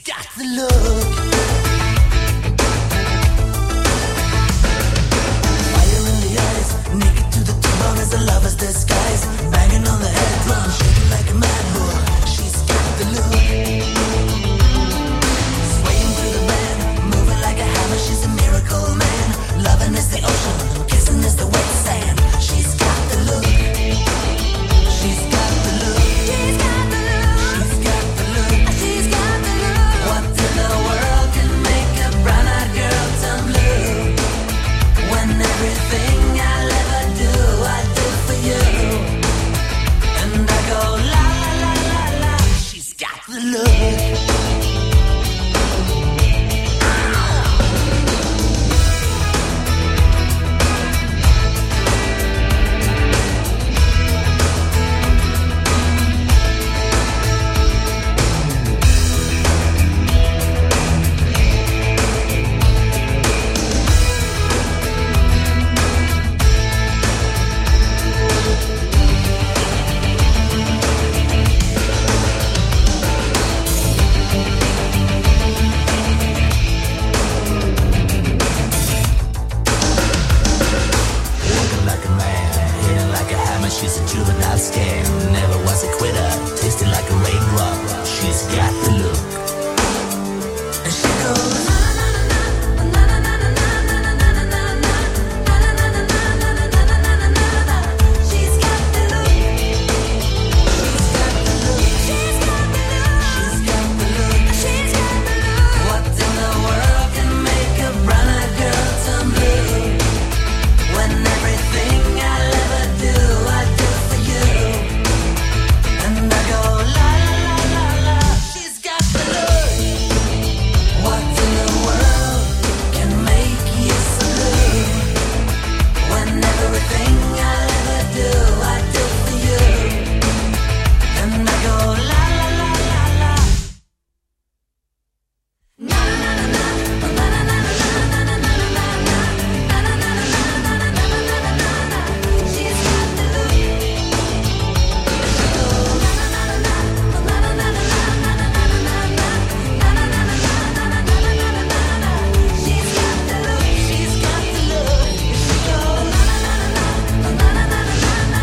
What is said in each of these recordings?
got the look. Fire in the eyes, naked to the bone as a lover's disguise. Banging on the head drum, shaking like a mad bull. She's got the look. Swaying through the band, moving like a hammer. She's a miracle man. Loving is the ocean, kissing is the wet sand. She's got the look. She's got the look. She's got the look. She's got the look. She's got the look. What in the world can make a brown-eyed girl turn blue? When everything I'll ever do, I do for you. And I go la la la la la. She's got the look. She's a juvenile scam, never was a quitter, tasted like a raindrop. She's got the look. And she goes she's got the look. She's got the look. She's got the look. She's got the look. What in the world can make a brown-eyed girl turn blue? When everything I'll ever do, I do for you. And I go la la la la la. She's got the look. What in the world can make you so blue? When everything I'll ever do, I do for you. And I go la la la la la. Na na na na na na na na na na na na. She's got the look. She goes na na na na na na na na na na. She's got the look. She's got the look. She goes na na na na na na na na na.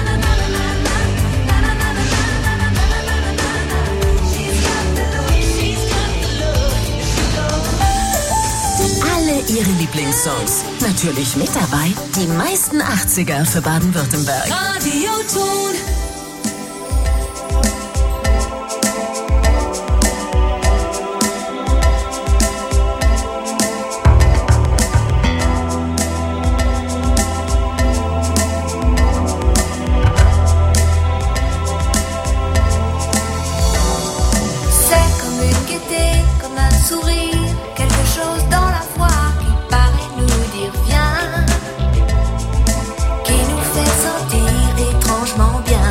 She's got the look. She's got the look. She goes. Alle ihre Lieblingssongs. Natürlich mit dabei die meisten 80er für Baden-Württemberg. Radioton. C'est comme une gaieté, comme un sourire, quelque chose dans la voix qui paraît nous dire viens, qui nous fait sentir étrangement bien.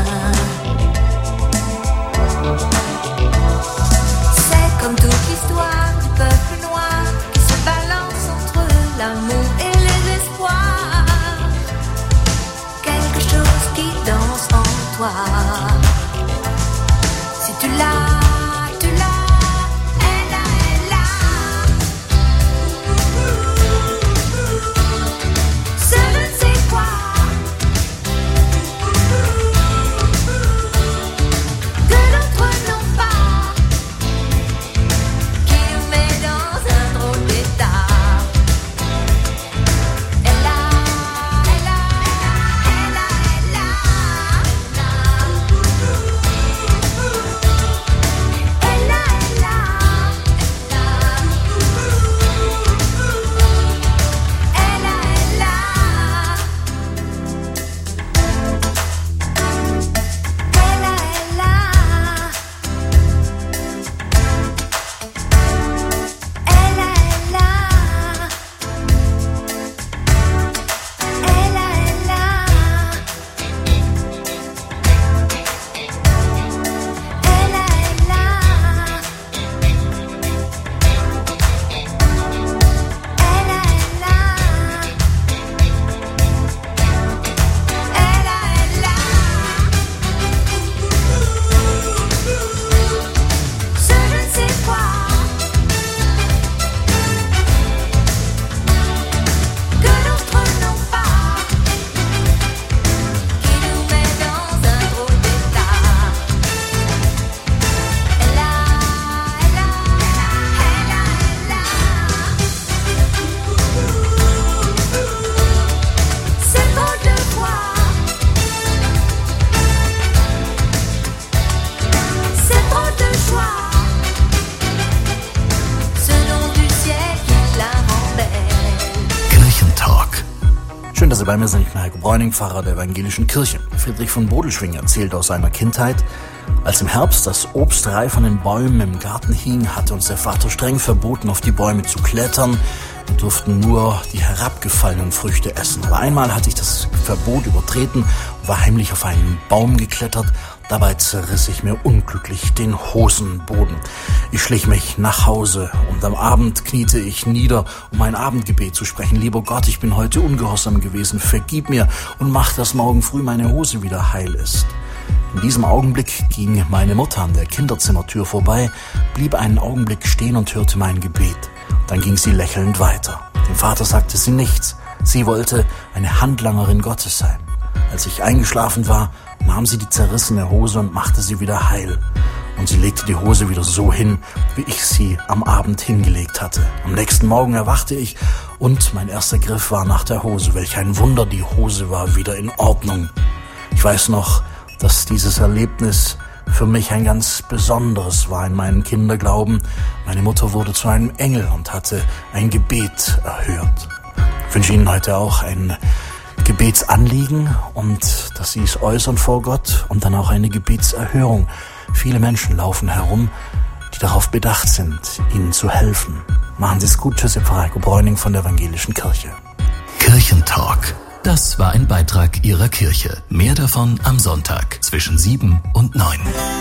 C'est comme toute l'histoire du peuple noir qui se balance entre l'amour et les espoirs. Quelque chose qui danse en toi. Si tu l'as, tu l'as, elle a, elle a. Schön, dass Sie bei mir sind. Ich bin Heiko Bräuning, Pfarrer der Evangelischen Kirche. Friedrich von Bodelschwing erzählt aus seiner Kindheit: Als im Herbst das Obst reif an den Bäumen im Garten hing, hatte uns der Vater streng verboten, auf die Bäume zu klettern. Wir durften nur die herabgefallenen Früchte essen. Aber einmal hatte ich das Verbot übertreten und war heimlich auf einen Baum geklettert. Dabei zerriss ich mir unglücklich den Hosenboden. Ich schlich mich nach Hause und am Abend kniete ich nieder, um ein Abendgebet zu sprechen. Lieber Gott, ich bin heute ungehorsam gewesen. Vergib mir und mach, dass morgen früh meine Hose wieder heil ist. In diesem Augenblick ging meine Mutter an der Kinderzimmertür vorbei, blieb einen Augenblick stehen und hörte mein Gebet. Dann ging sie lächelnd weiter. Dem Vater sagte sie nichts. Sie wollte eine Handlangerin Gottes sein. Als ich eingeschlafen war, nahm sie die zerrissene Hose und machte sie wieder heil. Und sie legte die Hose wieder so hin, wie ich sie am Abend hingelegt hatte. Am nächsten Morgen erwachte ich und mein erster Griff war nach der Hose. Welch ein Wunder, die Hose war wieder in Ordnung. Ich weiß noch, dass dieses Erlebnis für mich ein ganz besonderes war in meinem Kinderglauben. Meine Mutter wurde zu einem Engel und hatte ein Gebet erhört. Ich wünsche Ihnen heute auch ein Gebetsanliegen und dass Sie es äußern vor Gott und dann auch eine Gebetserhörung. Viele Menschen laufen herum, die darauf bedacht sind, Ihnen zu helfen. Machen Sie es gut. Tschüss, Ihr Pfarrer Heiko Bräuning von der Evangelischen Kirche. Kirchentalk. Das war ein Beitrag Ihrer Kirche. Mehr davon am Sonntag zwischen 7 und 9.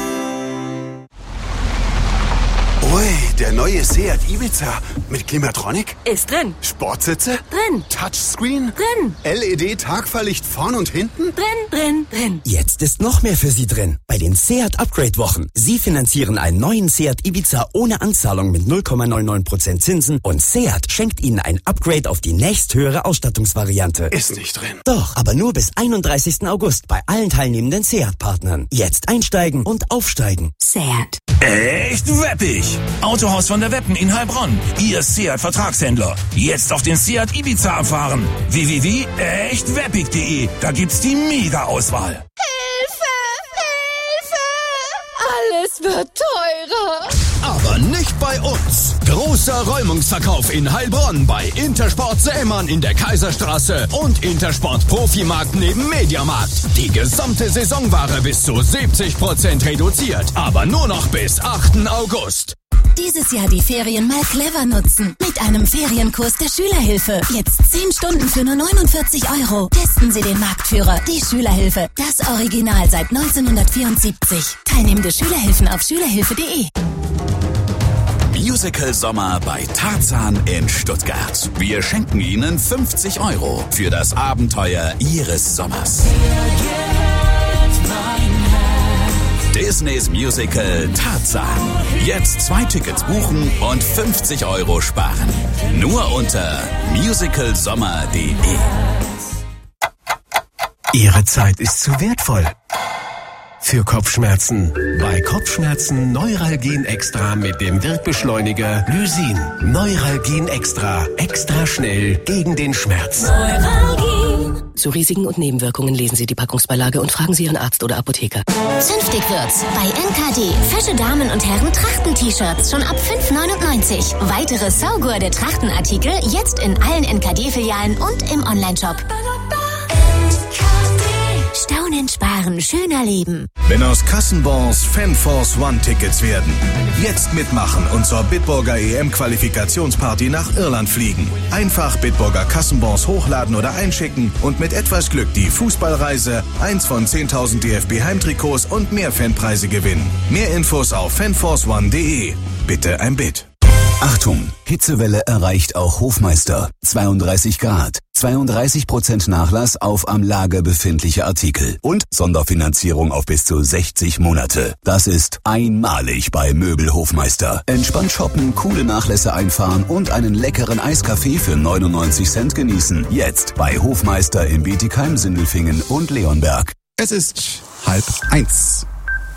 Ui, der neue Seat Ibiza mit Klimatronic? Ist drin. Sportsitze? Drin. Touchscreen? Drin. LED-Tagfahrlicht vorn und hinten? Drin. Jetzt ist noch mehr für Sie drin. Bei den Seat Upgrade Wochen. Sie finanzieren einen neuen Seat Ibiza ohne Anzahlung mit 0,99% Zinsen und Seat schenkt Ihnen ein Upgrade auf die nächsthöhere Ausstattungsvariante. Ist nicht drin. Doch, aber nur bis 31. August bei allen teilnehmenden Seat-Partnern. Jetzt einsteigen und aufsteigen. Seat. Echt weppig! Autohaus von der Weppen in Heilbronn. Ihr Seat-Vertragshändler. Jetzt auf den Seat Ibiza abfahren. www.echtweppig.de. Da gibt's die Mega-Auswahl. Alles wird teurer. Aber nicht bei uns. Großer Räumungsverkauf in Heilbronn bei Intersport Sämann in der Kaiserstraße und Intersport Profimarkt neben Mediamarkt. Die gesamte Saisonware bis zu 70% reduziert, aber nur noch bis 8. August. Dieses Jahr die Ferien mal clever nutzen. Mit einem Ferienkurs der Schülerhilfe. Jetzt 10 Stunden für nur 49 €. Testen Sie den Marktführer, die Schülerhilfe. Das Original seit 1974. Teilnehmende Schülerhilfen auf schülerhilfe.de. Musical Sommer bei Tarzan in Stuttgart. Wir schenken Ihnen 50 € für das Abenteuer Ihres Sommers. Disneys Musical Tarzan. Jetzt 2 Tickets buchen und 50 € sparen. Nur unter musicalsommer.de. Ihre Zeit ist zu wertvoll für Kopfschmerzen. Bei Kopfschmerzen Neuralgin Extra mit dem Wirkbeschleuniger Lysin. Neuralgin Extra. Extra schnell gegen den Schmerz. Neuralgin. Zu Risiken und Nebenwirkungen lesen Sie die Packungsbeilage und fragen Sie Ihren Arzt oder Apotheker. Zünftig wird's bei NKD. Fesche Damen- und Herren Trachten-T-Shirts schon ab 5,99. Weitere saugurde Trachtenartikel jetzt in allen NKD-Filialen und im Onlineshop. Staunen, sparen, schöner leben. Wenn aus Kassenbons Fanforce One-Tickets werden. Jetzt mitmachen und zur Bitburger EM-Qualifikationsparty nach Irland fliegen. Einfach Bitburger Kassenbons hochladen oder einschicken und mit etwas Glück die Fußballreise, 1 von 10.000 DFB-Heimtrikots und mehr Fanpreise gewinnen. Mehr Infos auf fanforceone.de. Bitte ein Bit. Achtung, Hitzewelle erreicht auch Hofmeister. 32 Grad. 32% Nachlass auf am Lager befindliche Artikel und Sonderfinanzierung auf bis zu 60 Monate. Das ist einmalig bei Möbel Hofmeister. Entspannt shoppen, coole Nachlässe einfahren und einen leckeren Eiskaffee für 99 Cent genießen. Jetzt bei Hofmeister in Bietigheim, Sindelfingen und Leonberg. Es ist 12:30.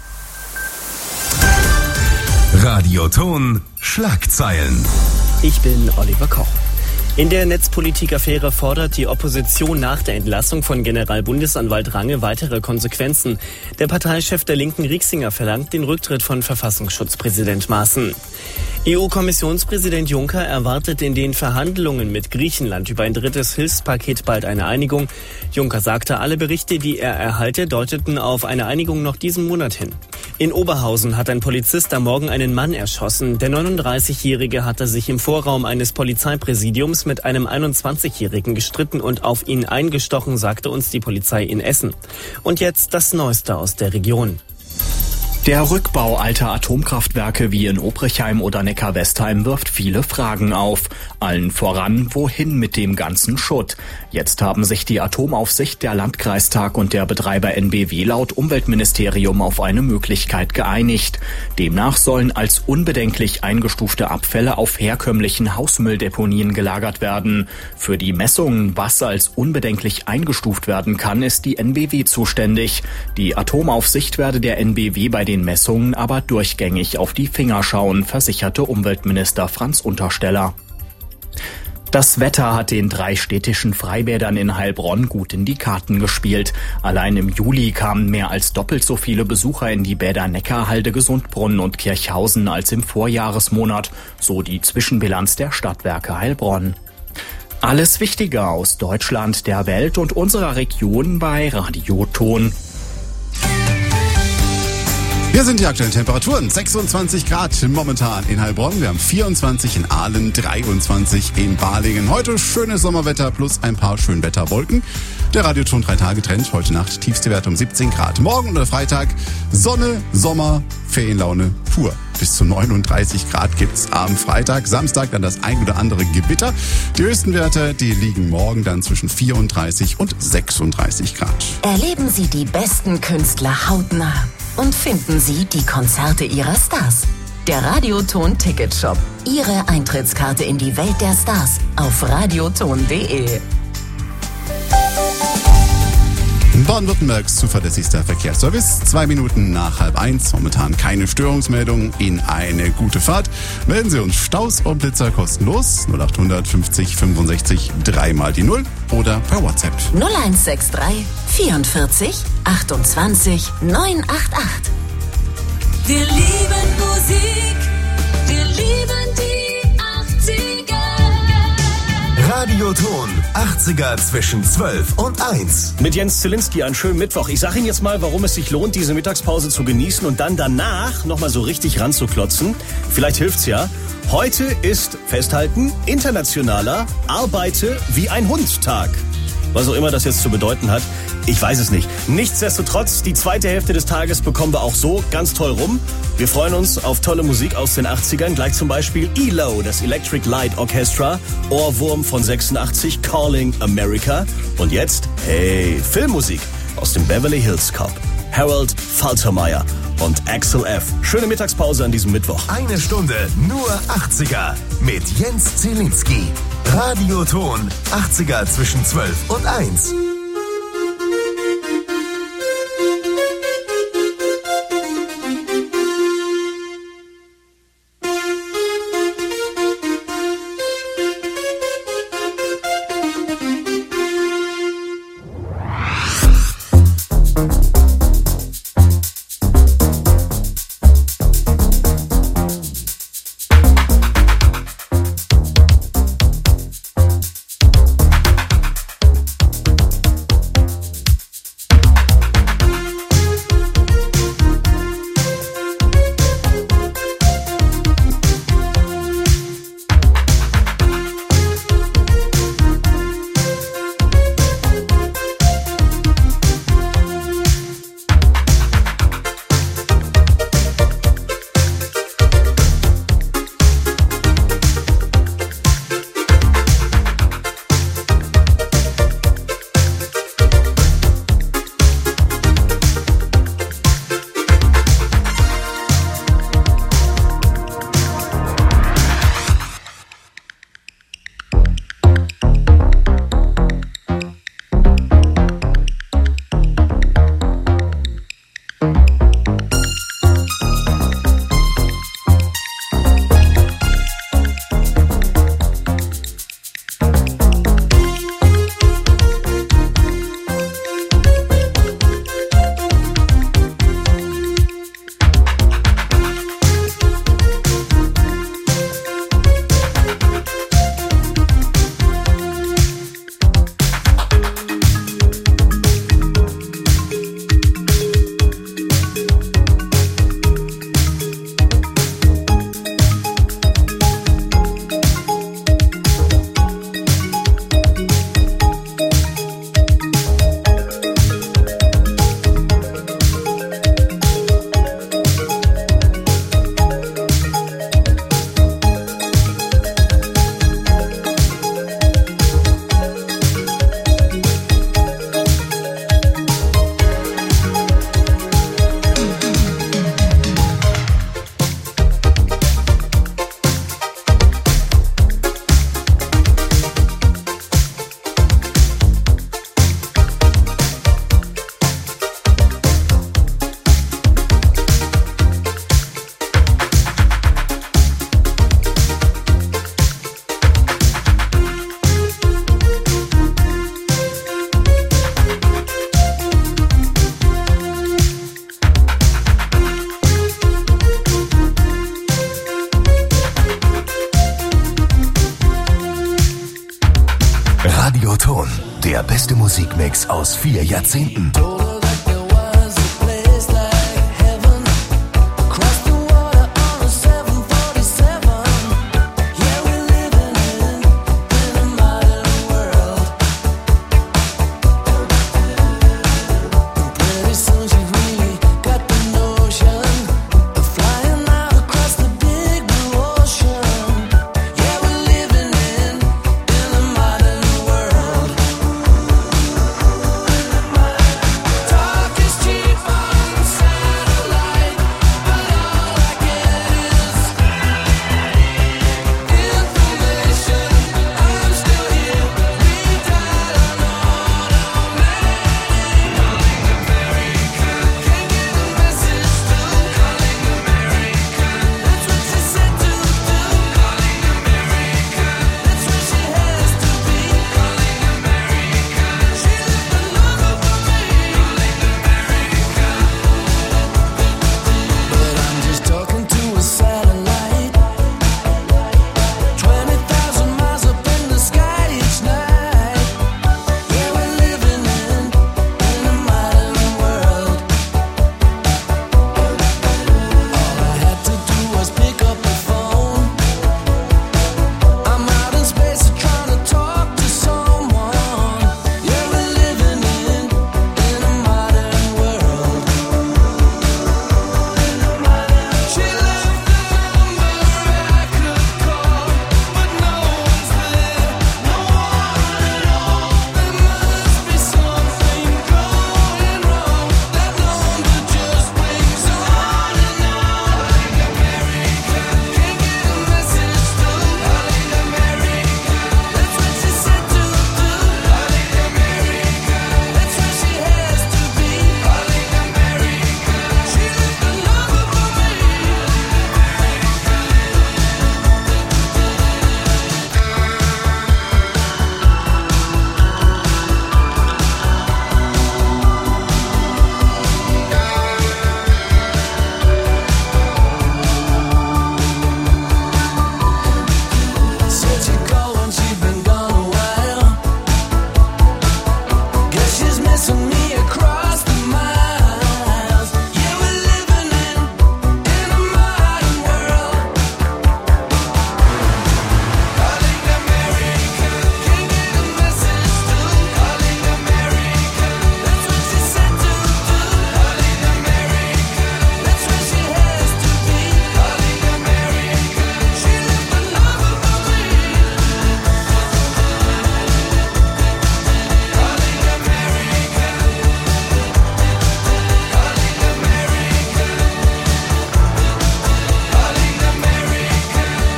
Radioton Schlagzeilen. Ich bin Oliver Koch. In der Netzpolitik-Affäre fordert die Opposition nach der Entlassung von Generalbundesanwalt Range weitere Konsequenzen. Der Parteichef der Linken Rieksinger verlangt den Rücktritt von Verfassungsschutzpräsident Maaßen. EU-Kommissionspräsident Juncker erwartet in den Verhandlungen mit Griechenland über ein drittes Hilfspaket bald eine Einigung. Juncker sagte, alle Berichte, die er erhalte, deuteten auf eine Einigung noch diesen Monat hin. In Oberhausen hat ein Polizist am Morgen einen Mann erschossen. Der 39-Jährige hatte sich im Vorraum eines Polizeipräsidiums mit einem 21-Jährigen gestritten und auf ihn eingestochen, sagte uns die Polizei in Essen. Und jetzt das Neueste aus der Region. Der Rückbau alter Atomkraftwerke wie in Obrichheim oder Neckar-Westheim wirft viele Fragen auf. Allen voran, wohin mit dem ganzen Schutt? Jetzt haben sich die Atomaufsicht, der Landkreistag und der Betreiber NBW laut Umweltministerium auf eine Möglichkeit geeinigt. Demnach sollen als unbedenklich eingestufte Abfälle auf herkömmlichen Hausmülldeponien gelagert werden. Für die Messungen, was als unbedenklich eingestuft werden kann, ist die NBW zuständig. Die Atomaufsicht werde der NBW bei den Messungen aber durchgängig auf die Finger schauen, versicherte Umweltminister Franz Untersteller. Das Wetter hat den 3 städtischen Freibädern in Heilbronn gut in die Karten gespielt. Allein im Juli kamen mehr als doppelt so viele Besucher in die Bäder Neckarhalde, Gesundbrunnen und Kirchhausen als im Vorjahresmonat, so die Zwischenbilanz der Stadtwerke Heilbronn. Alles Wichtige aus Deutschland, der Welt und unserer Region bei Radioton. Hier sind die aktuellen Temperaturen. 26 Grad momentan in Heilbronn. Wir haben 24 in Aalen, 23 in Balingen. Heute schönes Sommerwetter plus ein paar Schönwetterwolken. Der Radioton 3-Tage-Trend. Heute Nacht tiefste Werte um 17 Grad. Morgen oder Freitag Sonne, Sommer, Ferienlaune pur. Bis zu 39 Grad gibt's am Freitag. Samstag dann das ein oder andere Gewitter. Die höchsten Werte, die liegen morgen dann zwischen 34 und 36 Grad. Erleben Sie die besten Künstler hautnah und finden Sie die Konzerte Ihrer Stars. Der Radioton Ticketshop. Ihre Eintrittskarte in die Welt der Stars auf radioton.de. Baden-Württembergs zuverlässigster Verkehrsservice. 2 Minuten nach 12:30. Momentan keine Störungsmeldung. In eine gute Fahrt. Melden Sie uns Staus und Blitzer kostenlos. 0800 50 65 3 mal die 0 oder per WhatsApp. 0163 44 28 988. Wir lieben Musik, wir lieben die 80er. Radioton 80er zwischen 12 und 1. Mit Jens Zielinski einen schönen Mittwoch. Ich sage Ihnen jetzt mal, warum es sich lohnt, diese Mittagspause zu genießen und dann danach nochmal so richtig ranzuklotzen. Vielleicht hilft's ja. Heute ist, festhalten, internationaler Arbeite wie ein Hund-Tag. Was auch immer das jetzt zu bedeuten hat, ich weiß es nicht. Nichtsdestotrotz, die zweite Hälfte des Tages bekommen wir auch so ganz toll rum. Wir freuen uns auf tolle Musik aus den 80ern. Gleich zum Beispiel ELO, das Electric Light Orchestra, Ohrwurm von 86, Calling America. Und jetzt, hey, Filmmusik aus dem Beverly Hills Cop. Harold Faltermeyer und Axel F. Schöne Mittagspause an diesem Mittwoch. Eine Stunde nur 80er mit Jens Zielinski. Radioton 80er zwischen 12 und 1. Radioton, der beste Musikmix aus 4 Jahrzehnten.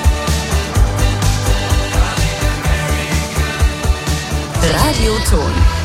Radioton.